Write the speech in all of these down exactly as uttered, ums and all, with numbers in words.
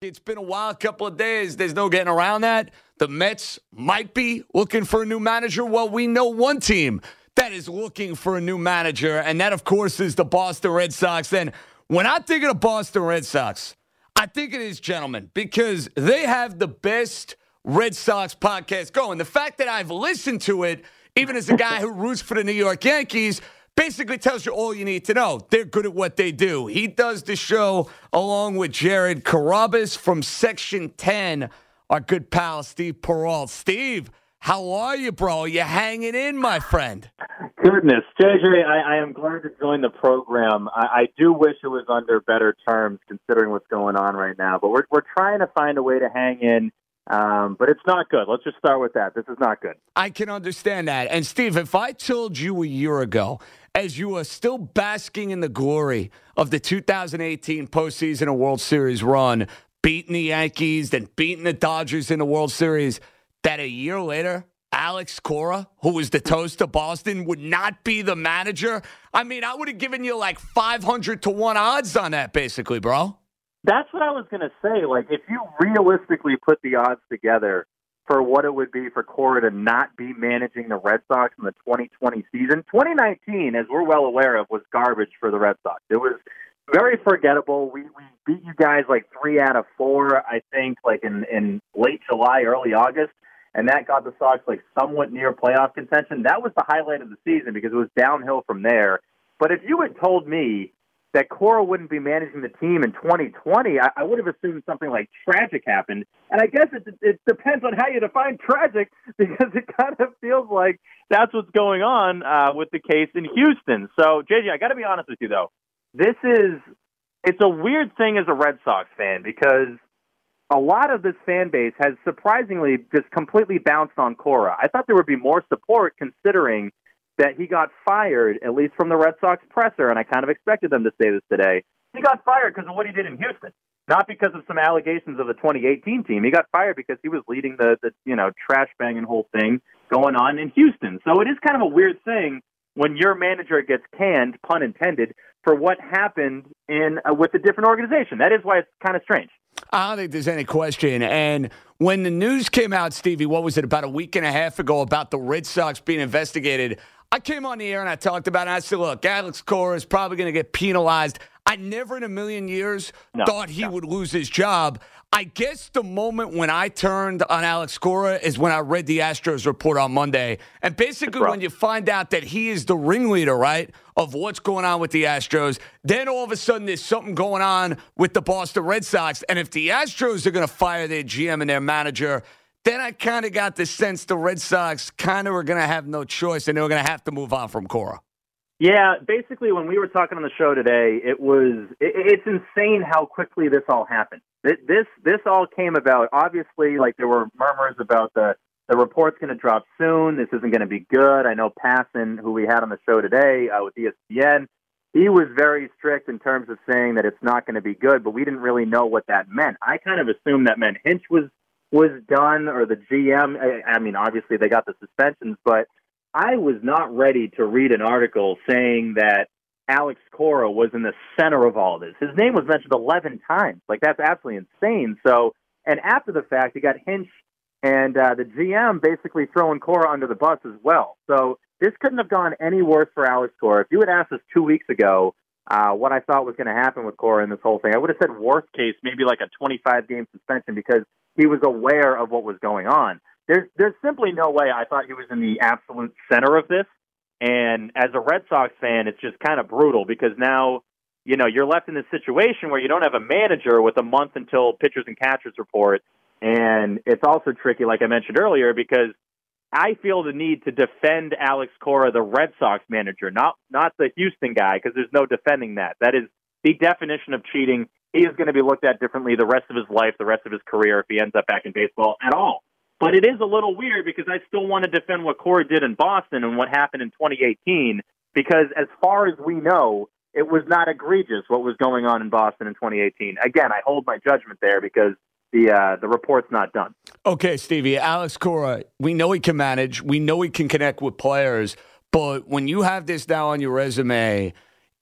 It's been a wild couple of days. There's no getting around that. The Mets might be looking for a new manager. Well, we know one team that is looking for a new manager, and that, of course, is the Boston Red Sox. And when I think of the Boston Red Sox, I think of these gentlemen because they have the best Red Sox podcast going. The fact that I've listened to it, even as a guy who roots for the New York Yankees, basically tells you all you need to know. They're good at what they do. He does the show along with Jared Carrabis from Section ten, our good pal Steve Peralt. Steve, how are you, bro? You hanging in, my friend? Goodness, J J, I, I am glad to join the program. I, I do wish it was under better terms considering what's going on right now, but we're we're trying to find a way to hang in. Um, but it's not good. Let's just start with that. This is not good. I can understand that. And, Steve, if I told you a year ago, as you are still basking in the glory of the two thousand eighteen postseason and World Series run, beating the Yankees, then beating the Dodgers in the World Series, that a year later, Alex Cora, who was the toast of Boston, would not be the manager, I mean, I would have given you like five hundred to one odds on that, basically, bro. That's what I was going to say. Like, if you realistically put the odds together for what it would be for Cora to not be managing the Red Sox in the twenty twenty season, twenty nineteen, as we're well aware of, was garbage for the Red Sox. It was very forgettable. We we beat you guys like three out of four, I think, like in, in late July, early August, and that got the Sox like somewhat near playoff contention. That was the highlight of the season because it was downhill from there. But if you had told me that Cora wouldn't be managing the team in twenty twenty, I, I would have assumed something like tragic happened. And I guess it, it depends on how you define tragic, because it kind of feels like that's what's going on uh, with the case in Houston. So, J J, I got to be honest with you, though. This is, it's a weird thing as a Red Sox fan, because a lot of this fan base has surprisingly just completely bounced on Cora. I thought there would be more support considering that he got fired, at least from the Red Sox presser, and I kind of expected them to say this today. He got fired because of what he did in Houston, not because of some allegations of the twenty eighteen team. He got fired because he was leading the, the you know, trash-banging whole thing going on in Houston. So it is kind of a weird thing when your manager gets canned, pun intended, for what happened in uh, with a different organization. That is why it's kind of strange. I don't think there's any question. And when the news came out, Stevie, what was it, about a week and a half ago, about the Red Sox being investigated, I came on the air and I talked about it. I said, look, Alex Cora is probably going to get penalized. I never in a million years no, thought he no. would lose his job. I guess the moment when I turned on Alex Cora is when I read the Astros report on Monday. And basically when you find out that he is the ringleader, right, of what's going on with the Astros, then all of a sudden there's something going on with the Boston Red Sox. And if the Astros are going to fire their G M and their manager, then I kind of got the sense the Red Sox kind of were going to have no choice and they were going to have to move on from Cora. Yeah, basically when we were talking on the show today, it was it, it's insane how quickly this all happened. It, this this all came about. Obviously, like there were murmurs about the the report's going to drop soon. This isn't going to be good. I know Passan, who we had on the show today uh, with E S P N, he was very strict in terms of saying that it's not going to be good, but we didn't really know what that meant. I kind of assumed that meant Hinch was was done, or the G M. I, I mean, obviously they got the suspensions, but I was not ready to read an article saying that Alex Cora was in the center of all this. His name was mentioned eleven times. Like, that's absolutely insane. So, and after the fact, you got Hinch and uh, the G M basically throwing Cora under the bus as well. So this couldn't have gone any worse for Alex Cora. If you had asked us two weeks ago uh, what I thought was going to happen with Cora in this whole thing, I would have said worst case, maybe like a twenty-five game suspension, because he was aware of what was going on. There's there's simply no way I thought he was in the absolute center of this. And as a Red Sox fan, it's just kind of brutal, because now, you know, you're left in this situation where you don't have a manager with a month until pitchers and catchers report. And it's also tricky, like I mentioned earlier, because I feel the need to defend Alex Cora, the Red Sox manager, not not the Houston guy, because there's no defending that. That is the definition of cheating. He is going to be looked at differently the rest of his life, the rest of his career, if he ends up back in baseball at all. But it is a little weird, because I still want to defend what Cora did in Boston and what happened in twenty eighteen, because as far as we know, it was not egregious what was going on in Boston in twenty eighteen. Again, I hold my judgment there because the uh, the report's not done. Okay, Stevie, Alex Cora, we know he can manage. We know he can connect with players. But when you have this now on your resume,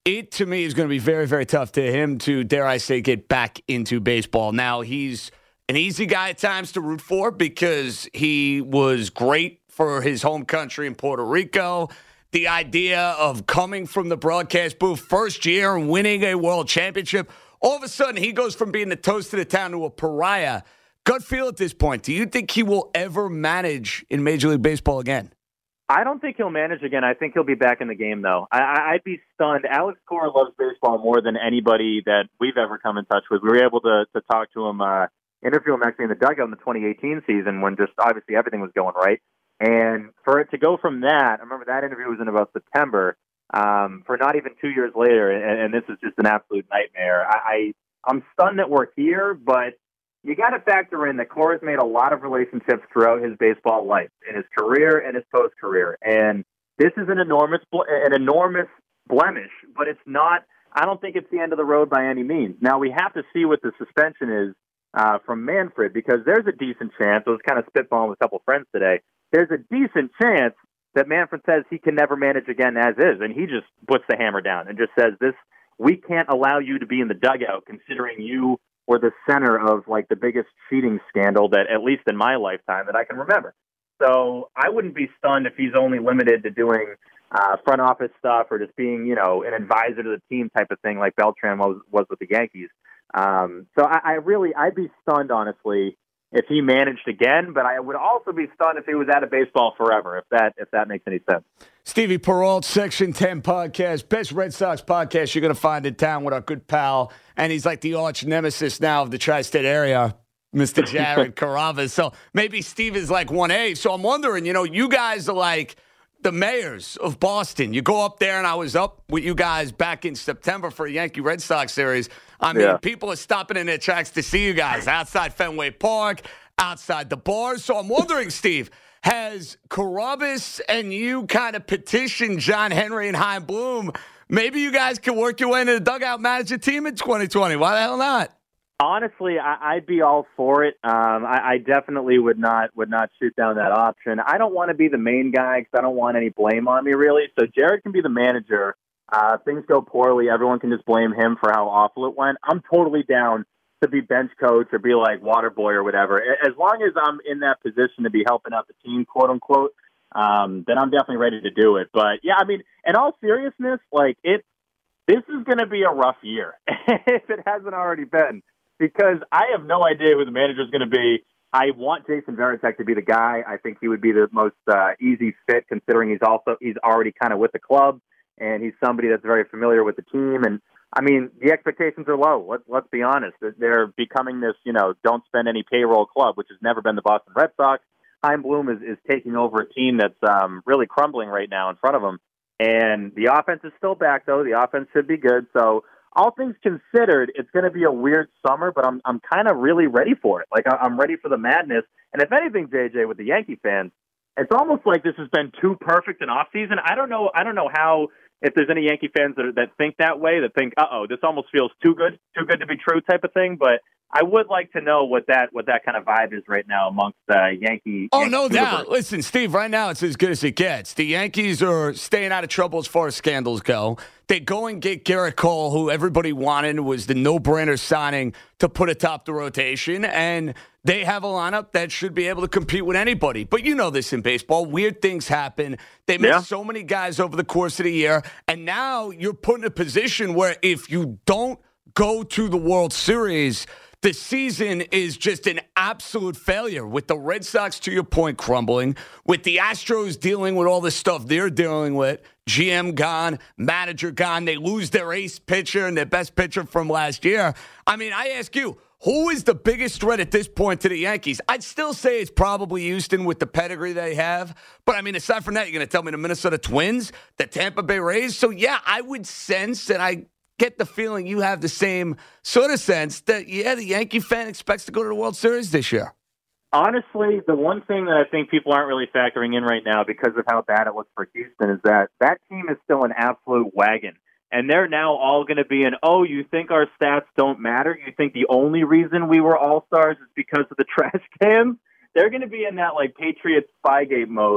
it to me is going to be very, very tough to him to, dare I say, get back into baseball. Now, he's an easy guy at times to root for because he was great for his home country in Puerto Rico. The idea of coming from the broadcast booth first year and winning a world championship, all of a sudden he goes from being the toast of the town to a pariah. Gut feel at this point, do you think he will ever manage in Major League Baseball again? I don't think he'll manage again. I think he'll be back in the game, though. I, I'd be stunned. Alex Cora loves baseball more than anybody that we've ever come in touch with. We were able to, to talk to him, uh, interview him actually in the dugout in the twenty eighteen season when just obviously everything was going right. And for it to go from that, I remember that interview was in about September, um, for not even two years later, and, and this is just an absolute nightmare. I, I, I'm stunned that we're here, but you got to factor in that Cora's made a lot of relationships throughout his baseball life, in his career and his post-career. And this is an enormous, an enormous blemish, but it's not, I don't think it's the end of the road by any means. Now, we have to see what the suspension is uh, from Manfred, because there's a decent chance, I was kind of spitballing with a couple friends today, there's a decent chance that Manfred says he can never manage again as is, and he just puts the hammer down and just says, "This, we can't allow you to be in the dugout, considering you were the center of like the biggest cheating scandal that, at least in my lifetime, that I can remember." So I wouldn't be stunned if he's only limited to doing uh, front office stuff or just being, you know, an advisor to the team type of thing, like Beltran was was with the Yankees. Um, so I, I really, I'd be stunned, honestly, if he managed again, but I would also be stunned if he was out of baseball forever, if that if that makes any sense. Stevie Perrault, Section ten podcast, best Red Sox podcast you're going to find in town with our good pal, and he's like the arch nemesis now of the tri-state area, Mister Jared Carrabis. So maybe Steve is like one A. So I'm wondering, you know, you guys are like the mayors of Boston. You go up there, and I was up with you guys back in September for a Yankee Red Sox series. I mean, yeah. People are stopping in their tracks to see you guys outside Fenway Park, outside the bars. So I'm wondering, Steve, has Carrabis and you kind of petitioned John Henry and Chaim Bloom? Maybe you guys can work your way into the dugout, manage a team in twenty twenty. Why the hell not? Honestly, I, I'd be all for it. Um, I, I definitely would not would not shoot down that option. I don't want to be the main guy because I don't want any blame on me, really. So Jared can be the manager. Uh, if things go poorly, everyone can just blame him for how awful it went. I'm totally down to be bench coach or be like water boy or whatever. As long as I'm in that position to be helping out the team, quote unquote, um, then I'm definitely ready to do it. But yeah, I mean, in all seriousness, like it, this is going to be a rough year if it hasn't already been, because I have no idea who the manager is going to be. I want Jason Varitek to be the guy. I think he would be the most uh, easy fit, considering he's also he's already kind of with the club and he's somebody that's very familiar with the team. And I mean, the expectations are low. Let's let's be honest. They're becoming this, you know, don't spend any payroll club, which has never been the Boston Red Sox. Chaim Bloom is, is taking over a team that's um, really crumbling right now in front of him. And the offense is still back, though. The offense should be good. So all things considered, it's going to be a weird summer, but I'm I'm kind of really ready for it. Like, I'm ready for the madness. And if anything, J J, with the Yankee fans, it's almost like this has been too perfect an offseason. I don't know. I don't know how. If there's any Yankee fans that, that think that way, that think, uh-oh, this almost feels too good, too good to be true type of thing. But I would like to know what that what that kind of vibe is right now amongst uh, Yankee. Oh, Yankee no universe. doubt. Listen, Steve, right now it's as good as it gets. The Yankees are staying out of trouble as far as scandals go. They go and get Garrett Cole, who everybody wanted, was the no-brainer signing to put atop the rotation, and they have a lineup that should be able to compete with anybody. But you know this in baseball. Weird things happen. They miss yeah. so many guys over the course of the year, and now you're put in a position where if you don't go to the World Series, the season is just an absolute failure, with the Red Sox, to your point, crumbling, with the Astros dealing with all the stuff they're dealing with, G M gone, manager gone, they lose their ace pitcher and their best pitcher from last year. I mean, I ask you, who is the biggest threat at this point to the Yankees? I'd still say it's probably Houston with the pedigree they have. But, I mean, aside from that, you're going to tell me the Minnesota Twins, the Tampa Bay Rays? So, yeah, I would sense, and I get the feeling you have the same sort of sense, that, yeah, the Yankee fan expects to go to the World Series this year. Honestly, the one thing that I think people aren't really factoring in right now because of how bad it looks for Houston is that that team is still an absolute wagon. And they're now all going to be in, oh, you think our stats don't matter? You think the only reason we were all-stars is because of the trash cans? They're going to be in that, like, Patriots Spygate mode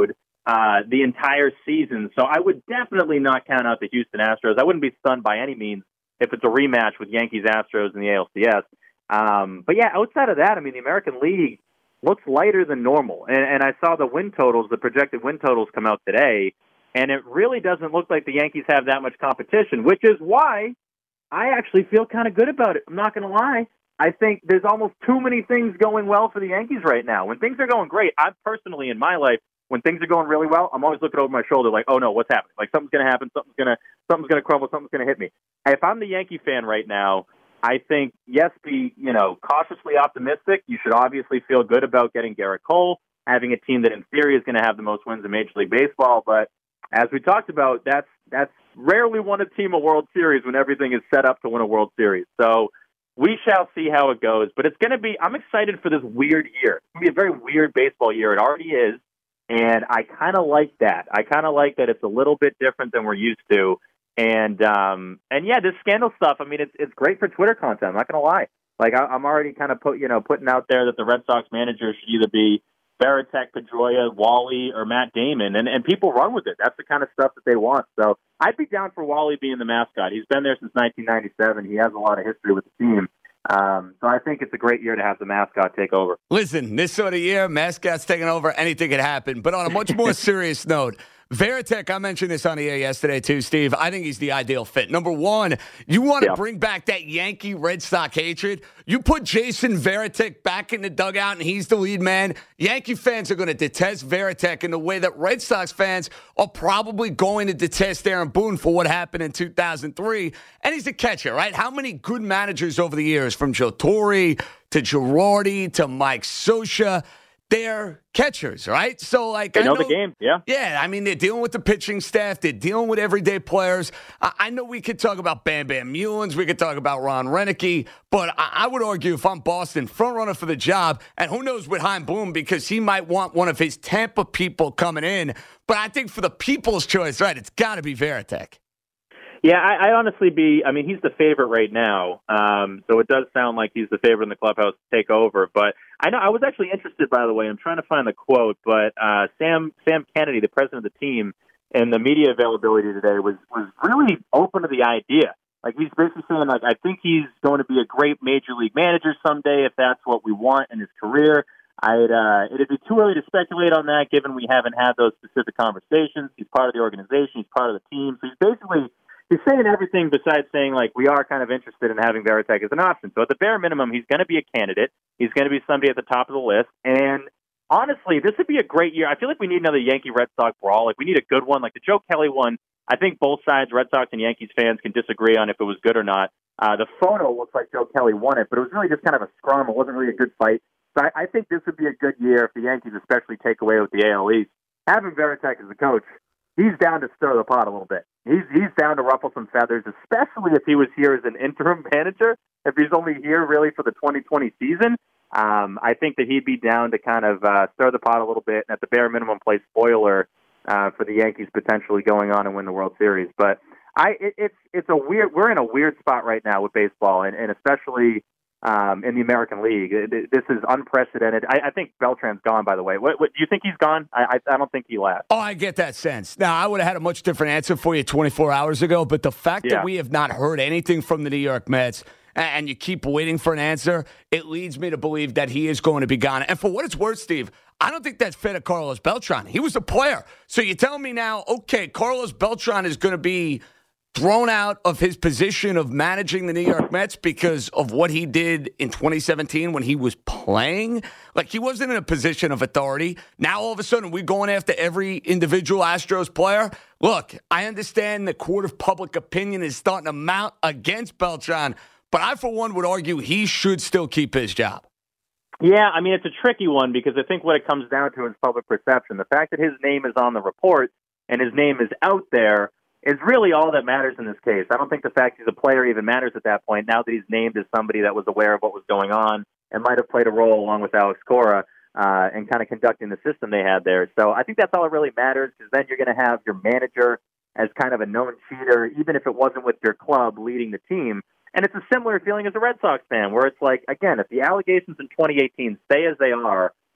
uh, the entire season. So I would definitely not count out the Houston Astros. I wouldn't be stunned by any means if it's a rematch with Yankees-Astros in the A L C S. Um, but yeah, outside of that, I mean, the American League looks lighter than normal. And, and I saw the win totals, the projected win totals come out today, and it really doesn't look like the Yankees have that much competition, which is why I actually feel kind of good about it. I'm not going to lie. I think there's almost too many things going well for the Yankees right now. When things are going great, I personally, in my life, when things are going really well, I'm always looking over my shoulder like, oh no, what's happening? Like something's going to happen, something's going to something's going to crumble, something's going to hit me. If I'm the Yankee fan right now, I think, yes, be, you know, cautiously optimistic. You should obviously feel good about getting Garrett Cole, having a team that in theory is going to have the most wins in Major League Baseball. But as we talked about, that's that's rarely won a team a World Series when everything is set up to win a World Series. So we shall see how it goes. But it's going to be, I'm excited for this weird year. It's going to be a very weird baseball year. It already is. And I kind of like that. I kind of like that it's a little bit different than we're used to. And, um, and yeah, this scandal stuff, I mean, it's it's great for Twitter content. I'm not going to lie. Like, I, I'm already kind of put, you know, putting out there that the Red Sox manager should either be Varitek, Pedroia, Wally, or Matt Damon. And, and people run with it. That's the kind of stuff that they want. So I'd be down for Wally being the mascot. He's been there since nineteen ninety-seven. He has a lot of history with the team. Um, so I think it's a great year to have the mascot take over. Listen, this sort of year, mascots taking over, anything could happen. But on a much more serious note, Varitek, I mentioned this on the air yesterday too, Steve. I think he's the ideal fit. Number one, you want to yeah. bring back that Yankee Red Sox hatred. You put Jason Varitek back in the dugout and he's the lead man. Yankee fans are going to detest Varitek in the way that Red Sox fans are probably going to detest Aaron Boone for what happened in two thousand three. And he's a catcher, right? How many good managers over the years, from Joe Torre to Girardi to Mike Scioscia, they're catchers, right? So, like, they I know, know the game, yeah. Yeah, I mean, they're dealing with the pitching staff. They're dealing with everyday players. I, I know we could talk about Bam Bam Mullins. We could talk about Ron Renicky. But I, I would argue if I'm Boston, front runner for the job, and who knows with Chaim Bloom, because he might want one of his Tampa people coming in. But I think for the people's choice, right, it's got to be Varitek. Yeah, I, I honestly be, I mean, he's the favorite right now. Um, so it does sound like he's the favorite in the clubhouse to take over. But I know I was actually interested, by the way, I'm trying to find the quote, but uh, Sam Sam Kennedy, the president of the team, and the media availability today was, was really open to the idea. Like, he's basically saying, like, I think he's going to be a great major league manager someday if that's what we want in his career. I'd, uh, it'd be too early to speculate on that, given we haven't had those specific conversations. He's part of the organization. He's part of the team. So he's basically... He's saying everything besides saying, like, we are kind of interested in having Varitek as an option. So at the bare minimum, he's going to be a candidate. He's going to be somebody at the top of the list. And honestly, this would be a great year. I feel like we need another Yankee-Red Sox brawl. Like, we need a good one. Like the Joe Kelly one, I think both sides, Red Sox and Yankees fans, can disagree on if it was good or not. Uh, the photo looks like Joe Kelly won it, but it was really just kind of a scrum. It wasn't really a good fight. So I, I think this would be a good year if the Yankees especially take away with the A L East. Having Varitek as a coach, he's down to stir the pot a little bit. He's he's down to ruffle some feathers, especially if he was here as an interim manager. If he's only here really for the twenty twenty season, um, I think that he'd be down to kind of uh, stir the pot a little bit, and at the bare minimum, play spoiler uh, for the Yankees potentially going on and win the World Series. But I, it, it's it's a weird. We're in a weird spot right now with baseball, and, and especially um, in the American League. This is unprecedented. I, I think Beltran's gone, by the way. What, what do you think he's gone? I, I I don't think he left. Oh, I get that sense. Now, I would have had a much different answer for you twenty-four hours ago, but the fact Yeah. that we have not heard anything from the New York Mets and you keep waiting for an answer, it leads me to believe that he is going to be gone. And for what it's worth, Steve, I don't think that's fair to Carlos Beltran. He was a player. So you tell me now, okay, Carlos Beltran is going to be thrown out of his position of managing the New York Mets because of what he did in twenty seventeen when he was playing. Like, he wasn't in a position of authority. Now, all of a sudden, we're going after every individual Astros player. Look, I understand the court of public opinion is starting to mount against Beltran, but I, for one, would argue he should still keep his job. Yeah, I mean, it's a tricky one because I think what it comes down to is public perception. The fact that his name is on the report and his name is out there is really all that matters in this case. I don't think the fact he's a player even matters at that point, now that he's named as somebody that was aware of what was going on and might have played a role along with Alex Cora uh, and kind of conducting the system they had there. So I think that's all that really matters, because then you're going to have your manager as kind of a known cheater, even if it wasn't with your club leading the team. And it's a similar feeling as a Red Sox fan, where it's like, again, if the allegations in twenty eighteen stay as they are,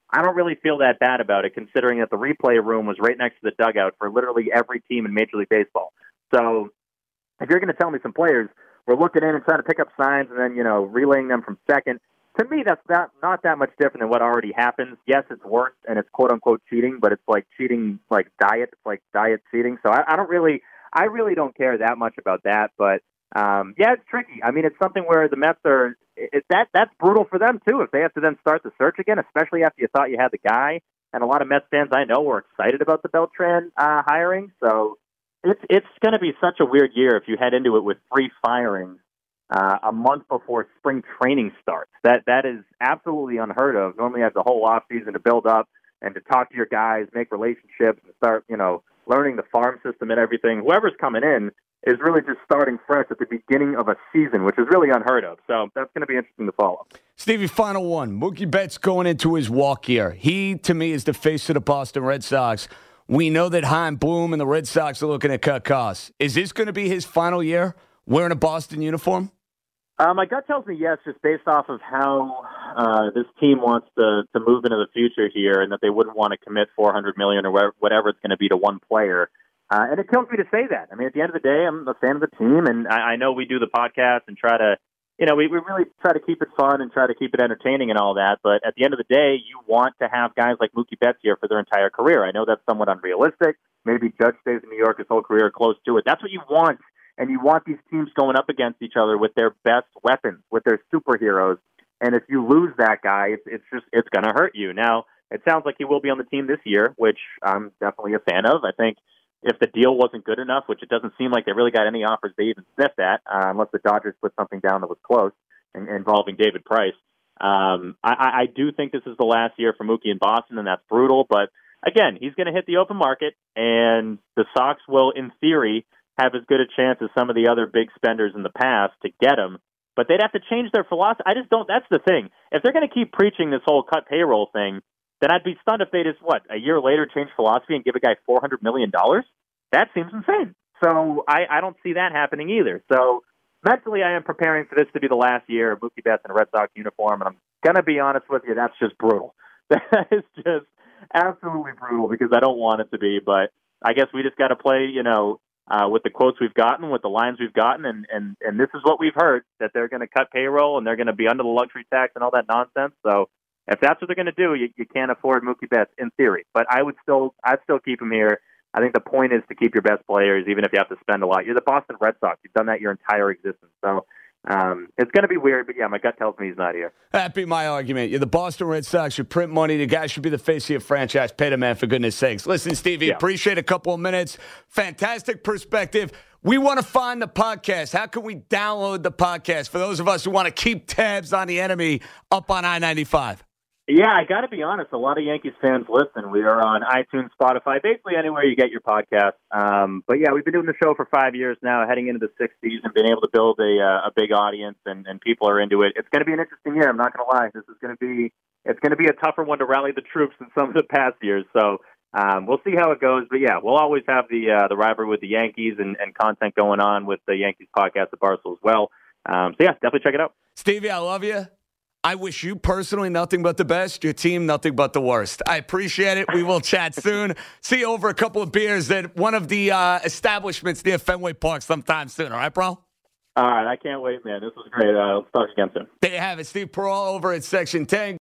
I don't really feel that bad about it, considering that the replay room was right next to the dugout for literally every team in Major League Baseball. So if you're going to tell me some players were looking in and trying to pick up signs and then, you know, relaying them from second, to me, that's not, not that much different than what already happens. Yes, it's worse, and it's quote-unquote cheating, but it's like cheating like diet. It's like diet cheating. So I, I don't really I really don't care that much about that. But, um, yeah, it's tricky. I mean, it's something where the Mets are it, – that that's brutal for them, too, if they have to then start the search again, especially after you thought you had the guy. And a lot of Mets fans I know were excited about the Beltran uh, hiring. So it's, it's going to be such a weird year if you head into it with three firings Uh, a month before spring training starts. That that is absolutely unheard of. Normally, you have the whole off season to build up and to talk to your guys, make relationships, and start, you know, learning the farm system and everything. Whoever's coming in is really just starting fresh at the beginning of a season, which is really unheard of. So that's going to be interesting to follow. Stevie, final one. Mookie Betts going into his walk year. He, to me, is the face of the Boston Red Sox. We know that Chaim Bloom and the Red Sox are looking to cut costs. Is this going to be his final year wearing a Boston uniform? Uh, my gut tells me yes, just based off of how uh, this team wants to, to move into the future here, and that they wouldn't want to commit four hundred million dollars or whatever it's going to be to one player. Uh, and it kills me to say that. I mean, at the end of the day, I'm a fan of the team, and I, I know we do the podcast and try to, you know, we, we really try to keep it fun and try to keep it entertaining and all that. But at the end of the day, you want to have guys like Mookie Betts here for their entire career. I know that's somewhat unrealistic. Maybe Judge stays in New York his whole career, close to it. That's what you want. And you want these teams going up against each other with their best weapons, with their superheroes. And if you lose that guy, it's, it's just it's going to hurt you. Now, it sounds like he will be on the team this year, which I'm definitely a fan of. I think if the deal wasn't good enough, which it doesn't seem like they really got any offers they even sniffed at, uh, unless the Dodgers put something down that was close in, involving David Price. Um, I, I do think this is the last year for Mookie in Boston, and that's brutal. But, again, he's going to hit the open market, and the Sox will, in theory, have as good a chance as some of the other big spenders in the past to get him, but they'd have to change their philosophy. I just don't, that's the thing. If they're going to keep preaching this whole cut payroll thing, then I'd be stunned if they just, what, a year later change philosophy and give a guy four hundred million dollars? That seems insane. So I, I don't see that happening either. So mentally I am preparing for this to be the last year of Mookie Betts in a Red Sox uniform, and I'm going to be honest with you, that's just brutal. That is just absolutely brutal because I don't want it to be, but I guess we just got to play, you know, Uh, with the quotes we've gotten, with the lines we've gotten, and, and, and this is what we've heard, that they're going to cut payroll and they're going to be under the luxury tax and all that nonsense. So if that's what they're going to do, you, you can't afford Mookie Betts in theory. But I would still, I'd still keep him here. I think the point is to keep your best players, even if you have to spend a lot. You're the Boston Red Sox. You've done that your entire existence. So um, it's going to be weird, but yeah, my gut tells me he's not here. That'd be my argument. You're the Boston Red Sox. You print money. The guy should be the face of your franchise. Pay the man, for goodness sakes. Listen, Stevie, yeah. Appreciate a couple of minutes. Fantastic perspective. We want to find the podcast. How can we download the podcast for those of us who want to keep tabs on the enemy up on I ninety-five? Yeah, I got to be honest. A lot of Yankees fans listen. We are on iTunes, Spotify, basically anywhere you get your podcast. Um, but yeah, we've been doing the show for five years now, heading into the sixth season, been able to build a, uh, a big audience, and, and people are into it. It's going to be an interesting year. I'm not going to lie. This is going to be it's going to be a tougher one to rally the troops than some of the past years. So um, we'll see how it goes. But yeah, we'll always have the uh, the rivalry with the Yankees and, and content going on with the Yankees podcast at Barstool as well. Um, so yeah, definitely check it out. Stevie, I love you. I wish you personally nothing but the best. Your team, nothing but the worst. I appreciate it. We will chat soon. See you over a couple of beers at one of the uh, establishments near Fenway Park sometime soon. All right, bro? All right. I can't wait, man. This was great. Uh, let's talk again soon. There you have it. Steve Pearl over at Section ten.